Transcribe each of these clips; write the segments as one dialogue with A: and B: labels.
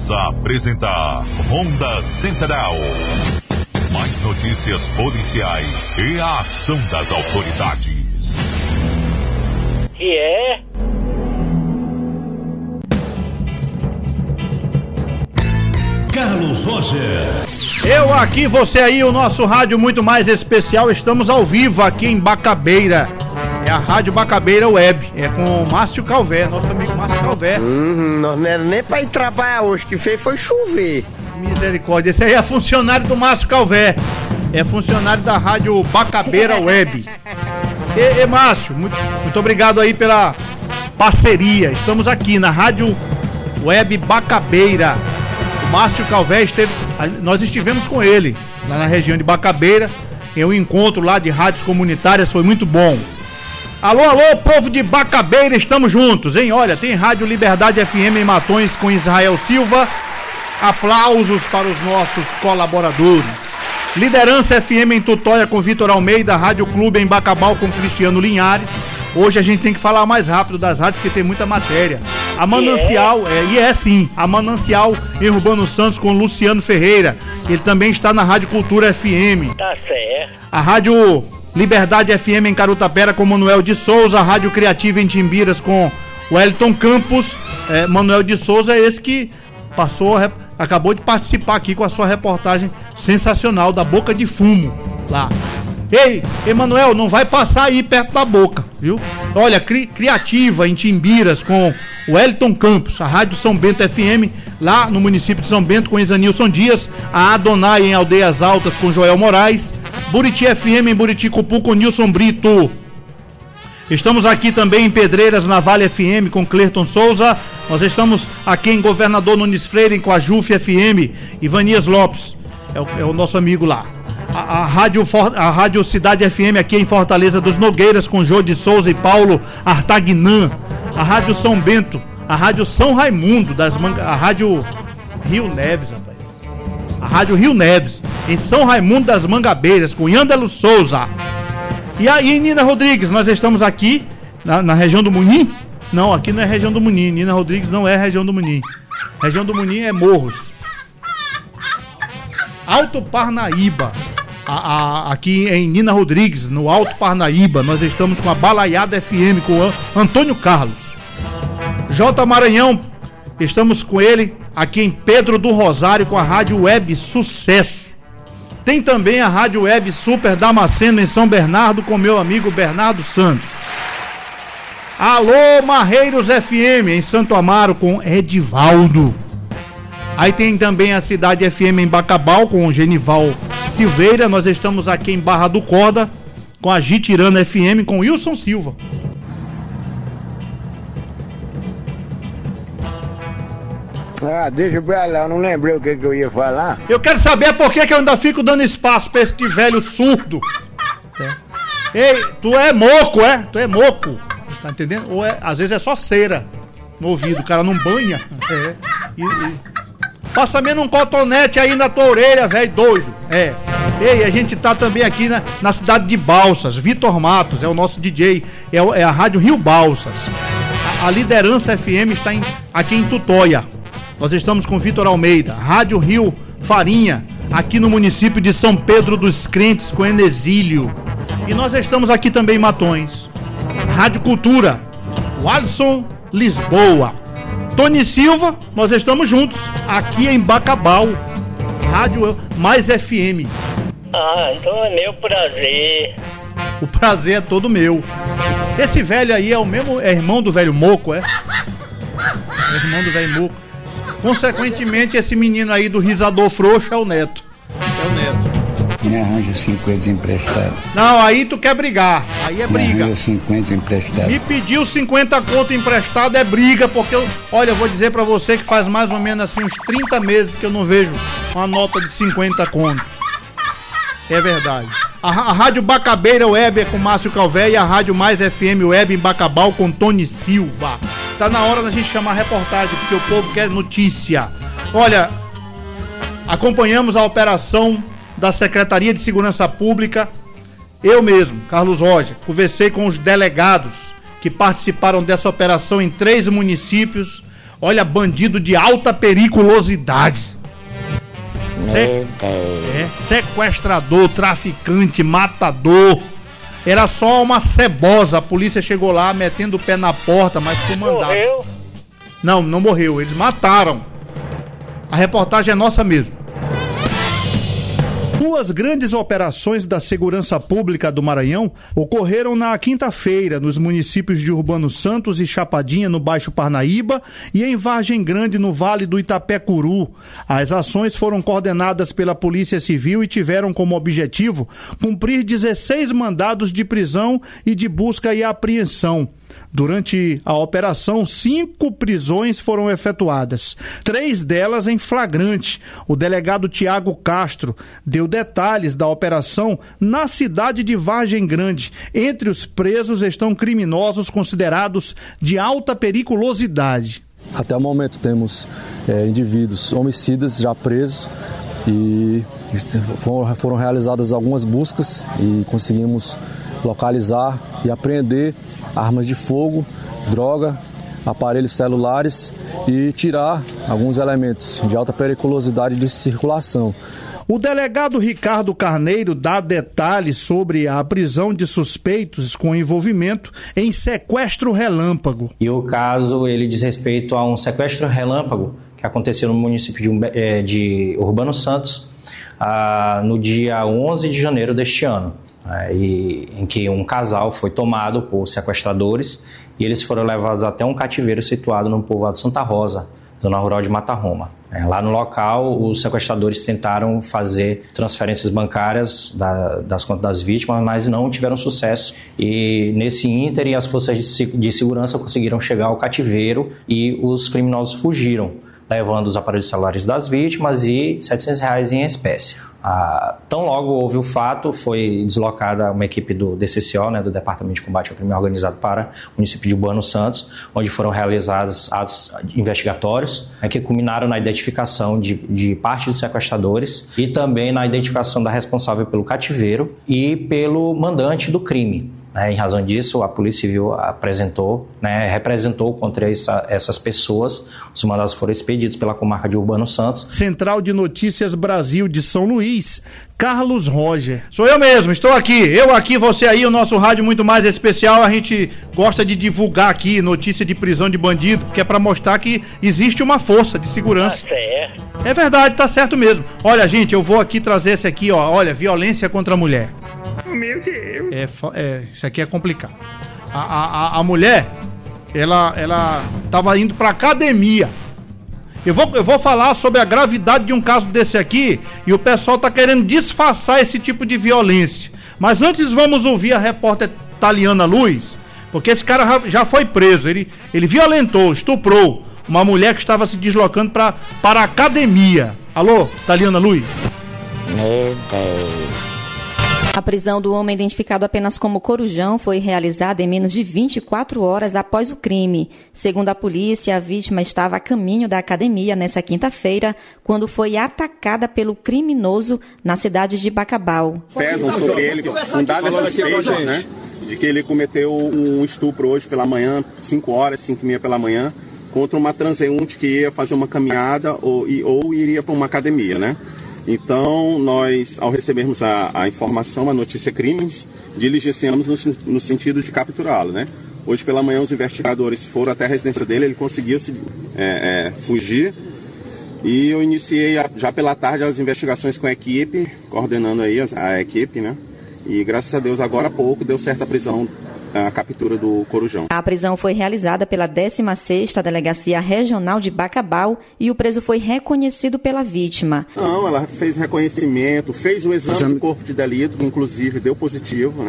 A: Voltamos a apresentar Ronda Central. Mais notícias policiais e a ação das autoridades.
B: Que é?
C: Carlos Roger.
D: Eu aqui, você aí, o nosso rádio muito mais especial. Estamos ao vivo aqui em Bacabeira. É a Rádio Bacabeira Web. É com o Márcio Calvé, nosso amigo Márcio Calvé.
E: Não era nem pra ir trabalhar hoje, que fez foi chover.
D: Misericórdia, esse aí é funcionário do Márcio Calvé. É funcionário da Rádio Bacabeira Web. E Márcio, muito obrigado aí pela parceria. Estamos aqui na Rádio Web Bacabeira. O Márcio Calvé nós estivemos com ele lá na região de Bacabeira, em um encontro lá de rádios comunitárias, foi muito bom. Alô, povo de Bacabeira, estamos juntos, hein? Olha, tem Rádio Liberdade FM em Matões com Israel Silva. Aplausos para os nossos colaboradores. Liderança FM em Tutóia com Vitor Almeida, Rádio Clube em Bacabal com Cristiano Linhares. Hoje a gente tem que falar mais rápido das rádios, que tem muita matéria. A Manancial, a Manancial em Urbano Santos com Luciano Ferreira. Ele também está na Rádio Cultura FM.
B: Tá certo.
D: A Rádio Liberdade FM em Carutapera com Manuel de Souza. A Rádio Criativa em Timbiras com Wellington Campos. Manuel de Souza é esse que acabou de participar aqui com a sua reportagem sensacional da Boca de Fumo lá. Ei, Emanuel, não vai passar aí perto da boca, viu? Olha, Criativa em Timbiras com o Wellington Campos, a Rádio São Bento FM lá no município de São Bento com Isanilson Dias, a Adonai em Aldeias Altas com Joel Moraes, Buriti FM em Buriticupu com Nilson Brito. Estamos aqui também em Pedreiras na Vale FM com Clerton Souza. Nós estamos aqui em Governador Nunes Freire com a Juf FM, Ivanias Lopes, é o nosso amigo lá. A Rádio Cidade FM aqui em Fortaleza dos Nogueiras com Jô de Souza e Paulo Artagnan. A Rádio São Bento, a Rádio São Raimundo, a Rádio Rio Neves, rapaz. A Rádio Rio Neves, em São Raimundo das Mangabeiras, com Yandelo Souza. E aí, Nina Rodrigues, nós estamos aqui na região do Muni? Não, aqui não é região do Muni. Nina Rodrigues não é região do Muni. Região do Muni é Morros. Alto Parnaíba. Aqui em Nina Rodrigues, no Alto Parnaíba, nós estamos com a Balaiada FM, com o Antônio Carlos. J. Maranhão, estamos com ele aqui em Pedro do Rosário, com a Rádio Web Sucesso. Tem também a Rádio Web Super Damasceno em São Bernardo, com meu amigo Bernardo Santos. Alô Marreiros FM em Santo Amaro, com Edivaldo. Aí tem também a Cidade FM em Bacabal com o Genival Silveira. Nós estamos aqui em Barra do Corda com a Gitirana FM com Wilson Silva.
E: Deixa eu ver lá, eu não lembrei o que eu ia falar.
D: Eu quero saber por que eu ainda fico dando espaço pra esse velho surdo. Ei, tu é moco, é? Tu é moco, tá entendendo? Ou às vezes é só cera no ouvido, o cara não banha. Passa menos um cotonete aí na tua orelha, velho doido. Ei, a gente tá também aqui na cidade de Balsas. Vitor Matos é o nosso DJ, é a Rádio Rio Balsas. A Liderança FM está aqui em Tutóia. Nós estamos com Vitor Almeida. Rádio Rio Farinha, aqui no município de São Pedro dos Crentes, com Enesílio. E nós estamos aqui também em Matões. Rádio Cultura, o Alisson Lisboa. Tony Silva, nós estamos juntos aqui em Bacabal, Rádio Mais FM.
B: Então é meu prazer.
D: O prazer é todo meu. Esse velho aí é irmão do velho Moco, é? É irmão do velho Moco. Consequentemente, esse menino aí do risador frouxo é o neto.
F: Me arranja 50 emprestado.
D: Não, aí tu quer brigar. Aí é briga.
F: Me arranja 50 emprestado.
D: Me pediu 50 conto emprestado, é briga, porque eu vou dizer pra você que faz mais ou menos assim uns 30 meses que eu não vejo uma nota de 50 conto. É verdade. A Rádio Bacabeira Web é com Márcio Calvé e a Rádio Mais FM Web em Bacabal com Tony Silva. Tá na hora da gente chamar a reportagem, porque o povo quer notícia. Olha, acompanhamos a operação da Secretaria de Segurança Pública. Eu mesmo, Carlos Roger, conversei com os delegados que participaram dessa operação em 3 municípios, Olha, bandido de alta periculosidade. Sequestrador, traficante, matador. Era só uma cebosa. A polícia chegou lá metendo o pé na porta, mas foi mandado.
B: Morreu?
D: Não morreu. Eles mataram. A reportagem é nossa mesmo. Duas grandes operações da Segurança Pública do Maranhão ocorreram na quinta-feira nos municípios de Urbano Santos e Chapadinha, no Baixo Parnaíba, e em Vargem Grande, no Vale do Itapecuru. As ações foram coordenadas pela Polícia Civil e tiveram como objetivo cumprir 16 mandados de prisão e de busca e apreensão. Durante a operação, 5 prisões foram efetuadas, 3 delas em flagrante. O delegado Tiago Castro deu detalhes da operação na cidade de Vargem Grande. Entre os presos estão criminosos considerados de alta periculosidade.
C: Até o momento temos indivíduos homicidas já presos e foram realizadas algumas buscas e conseguimos localizar e apreender armas de fogo, droga, aparelhos celulares e tirar alguns elementos de alta periculosidade de circulação.
D: O delegado Ricardo Carneiro dá detalhes sobre a prisão de suspeitos com envolvimento em sequestro relâmpago.
G: E o caso, ele diz respeito a um sequestro relâmpago que aconteceu no município de Urbano Santos, no dia 11 de janeiro deste ano. Em que um casal foi tomado por sequestradores e eles foram levados até um cativeiro situado no povoado Santa Rosa, zona rural de Mata Roma. Lá no local, os sequestradores tentaram fazer transferências bancárias das contas das vítimas, mas não tiveram sucesso. E nesse ínterim, as forças de segurança conseguiram chegar ao cativeiro e os criminosos fugiram, levando os aparelhos celulares das vítimas e R$700 em espécie. Tão logo houve o fato, foi deslocada uma equipe do DCCO, do Departamento de Combate ao Crime Organizado, para o município de Urbano Santos, onde foram realizados atos investigatórios que culminaram na identificação de parte dos sequestradores e também na identificação da responsável pelo cativeiro e pelo mandante do crime. Em razão disso, a Polícia Civil representou contra essas pessoas. Os mandados foram expedidos pela comarca de Urbano Santos.
D: Central de Notícias Brasil de São Luís, Carlos Roger. Sou eu mesmo, estou aqui. Eu aqui, você aí, o nosso rádio muito mais especial. A gente gosta de divulgar aqui notícia de prisão de bandido, que é para mostrar que existe uma força de segurança.
B: Tá certo.
D: É verdade, tá certo mesmo. Olha, gente, eu vou aqui trazer esse aqui, ó. Olha, violência contra a mulher.
B: Meu Deus.
D: Isso aqui é complicado. A mulher, ela tava indo pra academia. Eu vou falar sobre a gravidade de um caso desse aqui e o pessoal tá querendo disfarçar esse tipo de violência. Mas antes vamos ouvir a repórter Taliana Luiz, porque esse cara já foi preso. Ele violentou, estuprou uma mulher que estava se deslocando para a academia. Alô, Taliana Luiz?
H: Meu Deus. A prisão do homem identificado apenas como Corujão foi realizada em menos de 24 horas após o crime. Segundo a polícia, a vítima estava a caminho da academia nessa quinta-feira, quando foi atacada pelo criminoso na cidade de Bacabal.
I: Pesam sobre ele fundadas suspeitas, de que ele cometeu um estupro hoje pela manhã, 5h30 pela manhã, contra uma transeunte que ia fazer uma caminhada ou iria para uma academia, Então, nós, ao recebermos a informação, a notícia crimes, diligenciamos no sentido de capturá-lo, Hoje pela manhã os investigadores foram até a residência dele, ele conseguiu fugir e eu iniciei já pela tarde as investigações com a equipe, coordenando aí a equipe, E graças a Deus agora há pouco deu certa prisão, a captura do Corujão. A
H: prisão foi realizada pela 16ª Delegacia Regional de Bacabal e o preso foi reconhecido pela vítima.
I: Não, ela fez reconhecimento, fez o exame do corpo de delito, que inclusive deu positivo,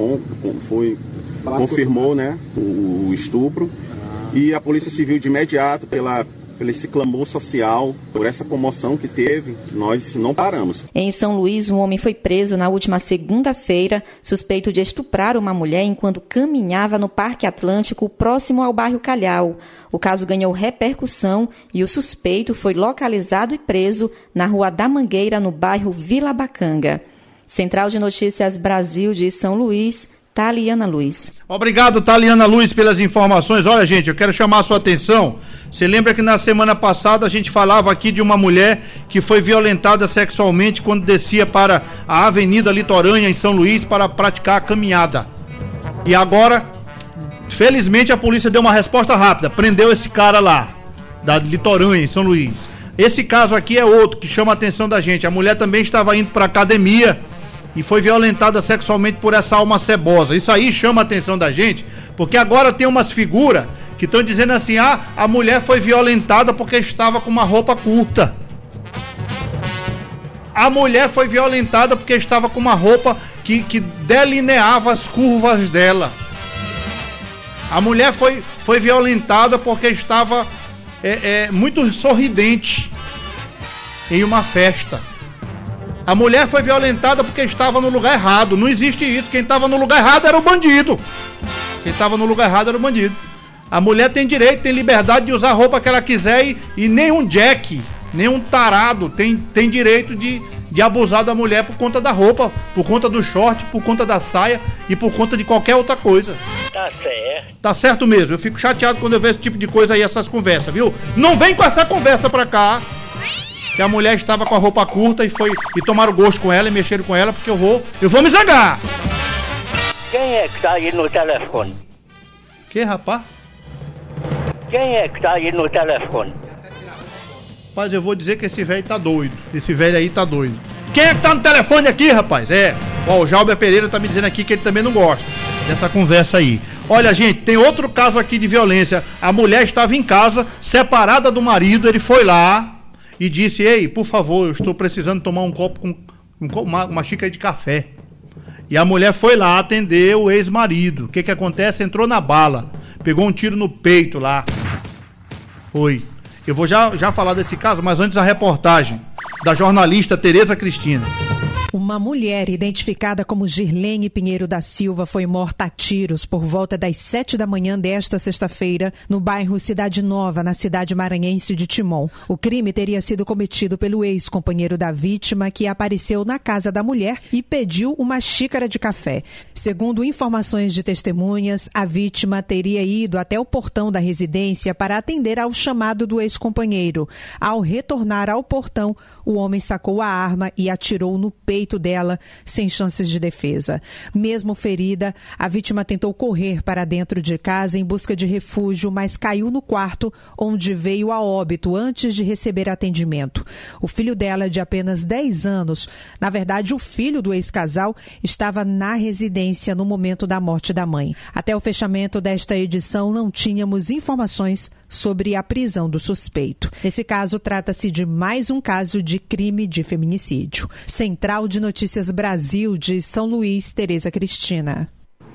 I: confirmou, o estupro. E a Polícia Civil de imediato, pelo esse clamor social, por essa comoção que teve, nós não paramos.
H: Em São Luís, um homem foi preso na última segunda-feira, suspeito de estuprar uma mulher enquanto caminhava no Parque Atlântico, próximo ao bairro Calhau. O caso ganhou repercussão e o suspeito foi localizado e preso na Rua da Mangueira, no bairro Vila Bacanga. Central de Notícias Brasil de São Luís, Taliana Luz.
D: Obrigado, Taliana Luz, pelas informações. Olha, gente, eu quero chamar a sua atenção. Você lembra que na semana passada a gente falava aqui de uma mulher que foi violentada sexualmente quando descia para a Avenida Litorânea, em São Luís, para praticar a caminhada. E agora, felizmente, a polícia deu uma resposta rápida. Prendeu esse cara lá, da Litorânea, em São Luís. Esse caso aqui é outro que chama a atenção da gente. A mulher também estava indo para a academia e foi violentada sexualmente por essa alma cebosa. Isso aí chama a atenção da gente, porque agora tem umas figuras que estão dizendo assim: a mulher foi violentada porque estava com uma roupa curta. A mulher foi violentada porque estava com uma roupa que delineava as curvas dela. A mulher foi violentada porque estava muito sorridente em uma festa. A mulher foi violentada porque estava no lugar errado. Não existe isso. Quem estava no lugar errado era o bandido. A mulher tem direito, tem liberdade de usar a roupa que ela quiser e nenhum Jack, nenhum tarado tem direito de abusar da mulher por conta da roupa, por conta do short, por conta da saia e por conta de qualquer outra coisa.
B: Tá certo.
D: Tá certo mesmo. Eu fico chateado quando eu vejo esse tipo de coisa aí, essas conversas, viu? Não vem com essa conversa pra cá, que a mulher estava com a roupa curta e tomaram gosto com ela e mexeram com ela, porque eu vou me zangar.
B: Quem é que tá aí no telefone?
D: Que, rapaz?
B: Quem é que tá aí no telefone?
D: Rapaz, eu vou dizer que esse velho tá doido. Esse velho aí tá doido. Quem é que tá no telefone aqui, rapaz? O Jalber Pereira tá me dizendo aqui que ele também não gosta dessa conversa aí. Olha, gente, tem outro caso aqui de violência. A mulher estava em casa, separada do marido, ele foi lá e disse: ei, por favor, eu estou precisando tomar um copo com uma xícara de café. E a mulher foi lá atender o ex-marido. O que acontece? Entrou na bala, pegou um tiro no peito lá. Foi. Eu vou já falar desse caso, mas antes a reportagem da jornalista Tereza Cristina.
J: Uma mulher identificada como Girlene Pinheiro da Silva foi morta a tiros por volta das 7 da manhã desta sexta-feira no bairro Cidade Nova, na cidade maranhense de Timon. O crime teria sido cometido pelo ex-companheiro da vítima, que apareceu na casa da mulher e pediu uma xícara de café. Segundo informações de testemunhas, a vítima teria ido até o portão da residência para atender ao chamado do ex-companheiro. Ao retornar ao portão, o homem sacou a arma e atirou no peito dela, sem chances de defesa. Mesmo ferida, a vítima tentou correr para dentro de casa em busca de refúgio, mas caiu no quarto, onde veio a óbito antes de receber atendimento. O filho dela, de apenas 10 anos, na verdade o filho do ex-casal, estava na residência no momento da morte da mãe. Até o fechamento desta edição, não tínhamos informações sobre a prisão do suspeito. Nesse caso, trata-se de mais um caso de crime de feminicídio. Central de Notícias Brasil, de São Luís, Tereza Cristina.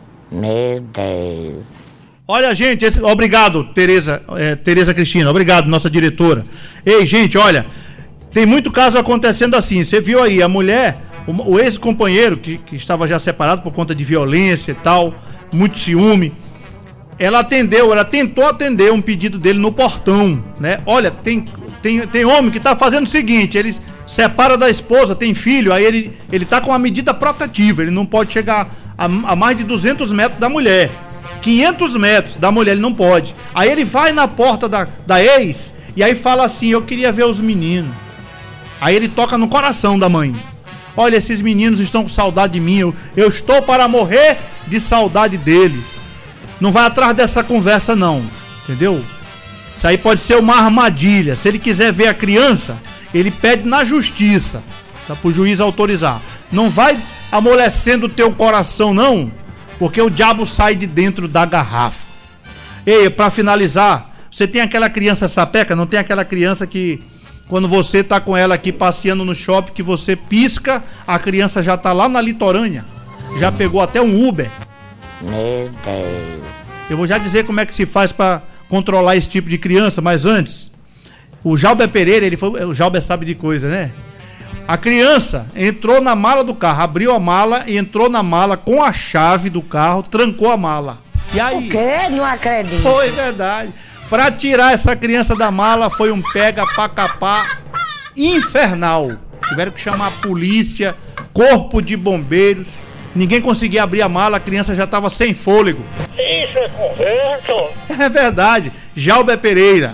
K: Meu Deus.
D: Olha, gente, obrigado, Tereza Cristina, obrigado, nossa diretora. Ei, gente, olha, tem muito caso acontecendo assim. Você viu aí, a mulher, o ex-companheiro que estava já separado por conta de violência e tal, muito ciúme, ela tentou atender um pedido dele no portão, né? Olha, tem homem que tá fazendo o seguinte: ele separa da esposa, tem filho, aí ele tá com uma medida protetiva, ele não pode chegar a mais de 200 metros da mulher, 500 metros da mulher ele não pode. Aí ele vai na porta da ex e aí fala assim: eu queria ver os meninos. Aí ele toca no coração da mãe: olha, esses meninos estão com saudade de mim, eu estou para morrer de saudade deles. Não vai atrás dessa conversa não, entendeu? Isso aí pode ser uma armadilha. Se ele quiser ver a criança, ele pede na justiça, tá, pro juiz autorizar. Não vai amolecendo o teu coração não, porque o diabo sai de dentro da garrafa. Ei, pra finalizar, você tem aquela criança sapeca? Não tem aquela criança que quando você tá com ela aqui passeando no shopping, que você pisca, a criança já tá lá na litorânea, já pegou até um Uber?
K: Meu Deus.
D: Eu vou já dizer como é que se faz para controlar esse tipo de criança, mas antes, o Jalber Pereira, o Jalber sabe de coisa, né? A criança entrou na mala do carro, abriu a mala e entrou na mala com a chave do carro, trancou a mala. E aí?
K: O quê? Não acredito.
D: Foi verdade. Para tirar essa criança da mala foi um pega pra capar infernal. Tiveram que chamar a polícia, corpo de bombeiros. ninguém conseguia abrir a mala, a criança já estava sem fôlego.
B: Isso é conversa?
D: É verdade. Jalber Pereira.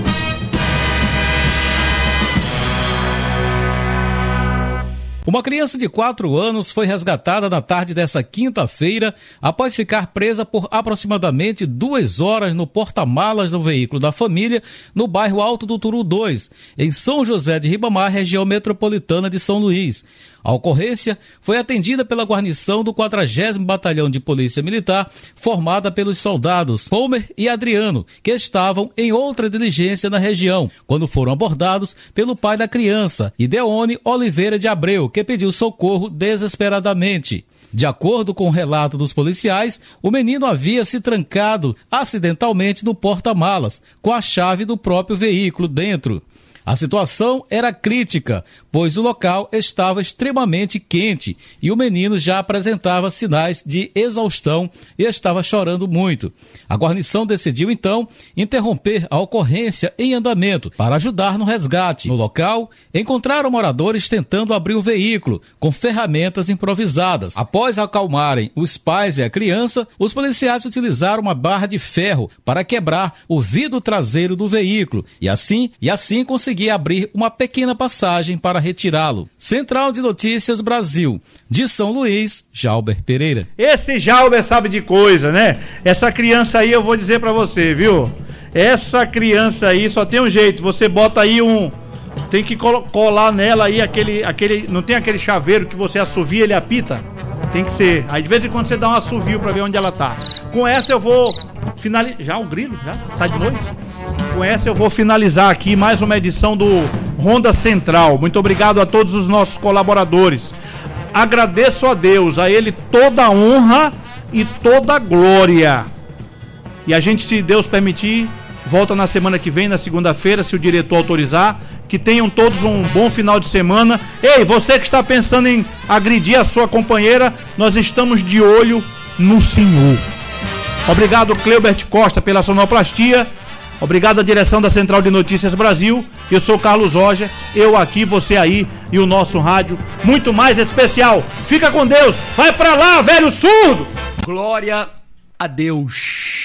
L: Uma criança de 4 anos foi resgatada na tarde dessa quinta-feira após ficar presa por aproximadamente 2 horas no porta-malas do veículo da família no bairro Alto do Turu 2, em São José de Ribamar, região metropolitana de São Luís. A ocorrência foi atendida pela guarnição do 40º Batalhão de Polícia Militar, formada pelos soldados Homer e Adriano, que estavam em outra diligência na região, quando foram abordados pelo pai da criança, Ideone Oliveira de Abreu, que pediu socorro desesperadamente. De acordo com o relato dos policiais, o menino havia se trancado acidentalmente no porta-malas, com a chave do próprio veículo dentro. A situação era crítica, pois o local estava extremamente quente e o menino já apresentava sinais de exaustão e estava chorando muito. A guarnição decidiu, então, interromper a ocorrência em andamento para ajudar no resgate. No local, encontraram moradores tentando abrir o veículo com ferramentas improvisadas. Após acalmarem os pais e a criança, os policiais utilizaram uma barra de ferro para quebrar o vidro traseiro do veículo e assim conseguir abrir uma pequena passagem para retirá-lo. Central de Notícias Brasil, de São Luís, Jalber Pereira.
D: Esse Jalber sabe de coisa, né? Essa criança aí eu vou dizer pra você, viu? Essa criança aí só tem um jeito, você bota aí tem que colar nela aí aquele, não tem aquele chaveiro que você assovia, ele apita? Tem que ser, aí de vez em quando você dá um assovio pra ver onde ela tá. Com essa eu vou finalizar, já o grilo, já? Tá de noite? Com essa eu vou finalizar aqui mais uma edição do Ronda Central. Muito obrigado a todos os nossos colaboradores. Agradeço a Deus, a Ele toda a honra e toda a glória. E a gente, se Deus permitir, volta na semana que vem, na segunda-feira, se o diretor autorizar. Que tenham todos um bom final de semana. Ei, você que está pensando em agredir a sua companheira, nós estamos de olho no senhor. Obrigado, Cleubert Costa, pela sonoplastia. Obrigado à direção da Central de Notícias Brasil. Eu sou Carlos Roger, eu aqui, você aí e o nosso rádio muito mais especial. Fica com Deus, vai pra lá, velho surdo!
M: Glória a Deus.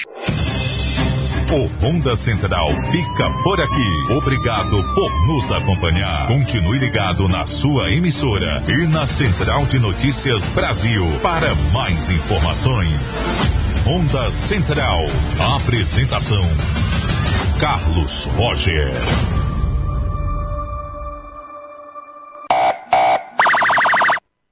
A: O Ronda Central fica por aqui. Obrigado por nos acompanhar. Continue ligado na sua emissora e na Central de Notícias Brasil para mais informações. Ronda Central. Apresentação: Carlos Roger.